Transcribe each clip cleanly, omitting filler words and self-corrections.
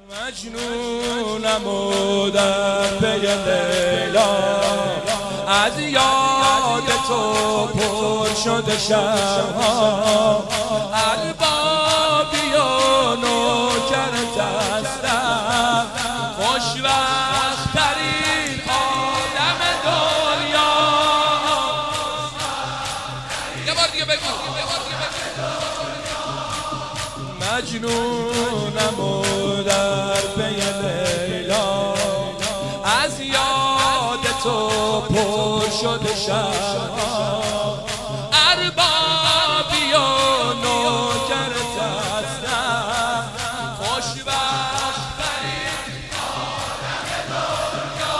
مجنونم و در پی لیلا، از یاد تو پر شده شبها، اربابی و نوکرت هستم، خوشوقت ترین آدم دنیا. یه بار دیگه بگو. مجنونم و در پی لیلا، از یاد تو پر شده شبها، اربابی و نوکرت هستم، خوشوقت ترین آدم دنیا.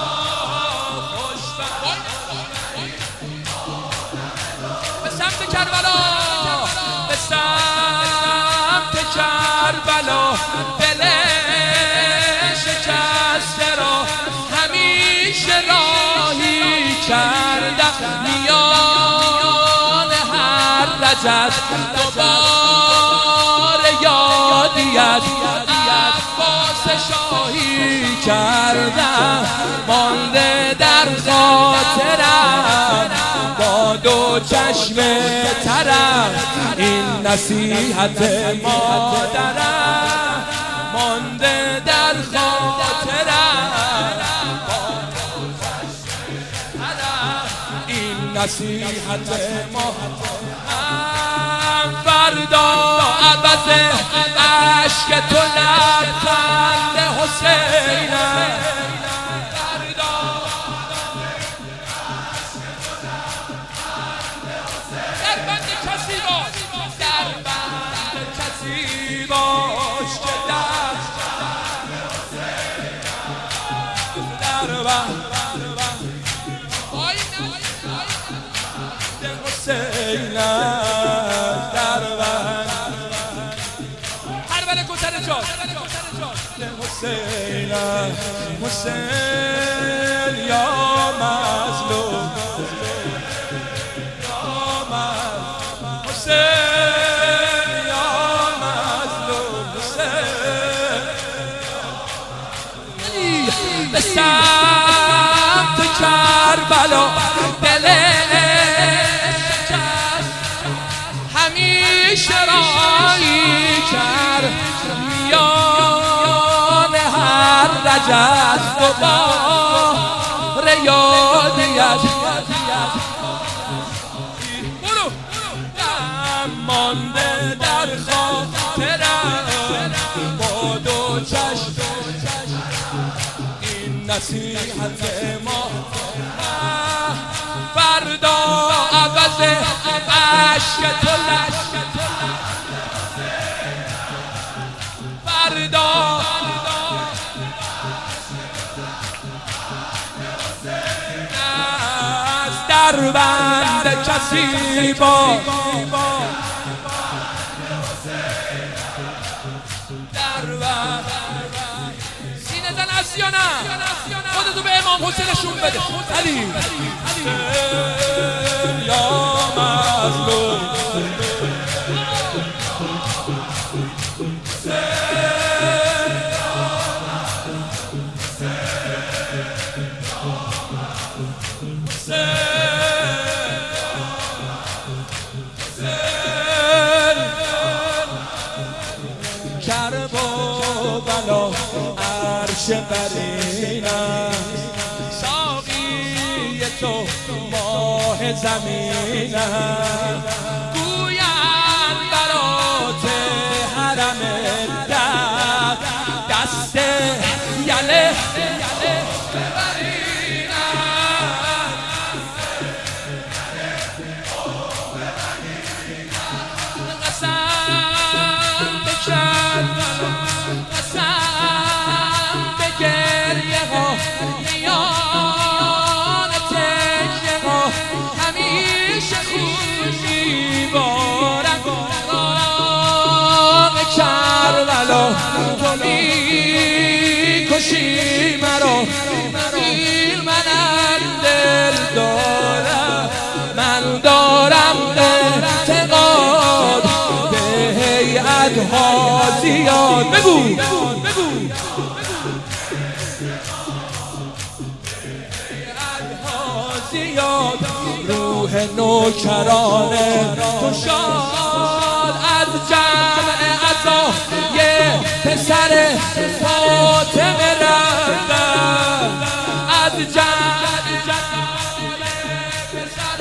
به سمت کربلا، به سمت کربلا، دل شکسته را همیشه راهی کردم، میان هر رجب دوباره یادیت عباس شاهی کردم، مانده در خاطرم با دو چشم ترم این نصیحت مادرم، مانده در خاطرم با دو چشم ترم این نصیحت مادرم. فردا عوض عشق تو لبخند حسینم، باش که در حسین هر بله کتر جان حسین، حسین یا مظلوم، حسین به سمت کربلا، دل شکست همیشه راهی کرد، میان هر رجب دوباره یادیت مانده در خاطرم با دو چشم نصیحت ما. فردا عوض عشق تو فردا از دربند کسی با سینه زن هستی یا نه؟ خودتو به امام حسین نشون بده. علی یا مظلوم، کرب و بلا عرش برینم، ساقی تو ماه زمینم، گویند برات حرم در دست یله میان تکیه ها همیشه خوشی زیاد روح نوکرانه تو شاد از جمع عطای پسر فاطمه رفتن از جمع پسر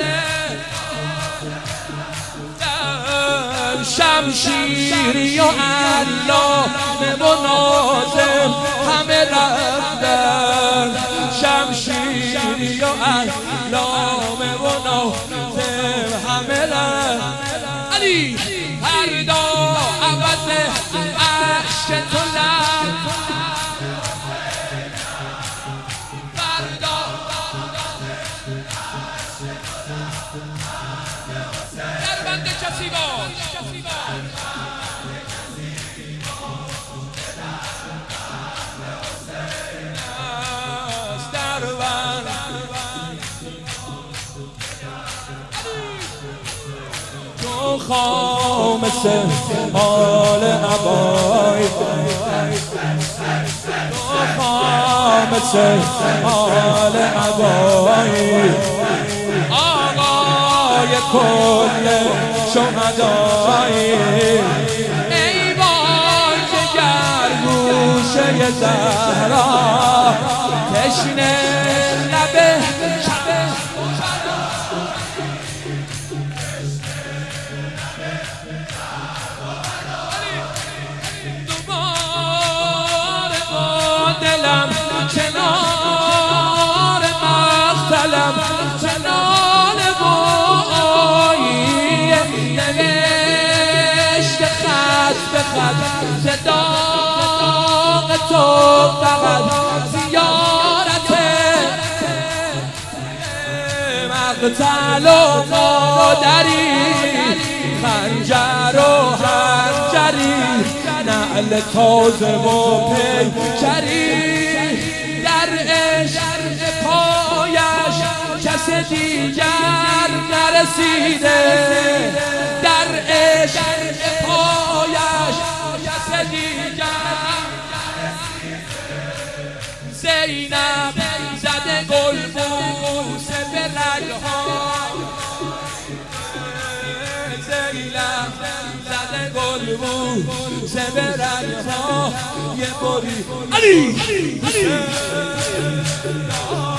شمشیری و علامه و ناظم همه رفتن شمشیری و علامه و ناظم همه رفتن علی فردا عوض عشق تو لب فردا در بند کسی باش تو خامس حال عبای تو خامس حال عبای آقای کل شهدای ای وای جگر گوشه زهرا تشنه لبه کنار مختلم کنار بایی نوشت خط به خط صداق تو فقط زیارت مقتل و مادری خنجر و حنجری نعل تازه و پیکری در عشق پایش کس دیگر نرسیده در عشق پایش کس دیگر زینب زده گلبوس به رگها زینب زده گلبوس به رگها یه باری علی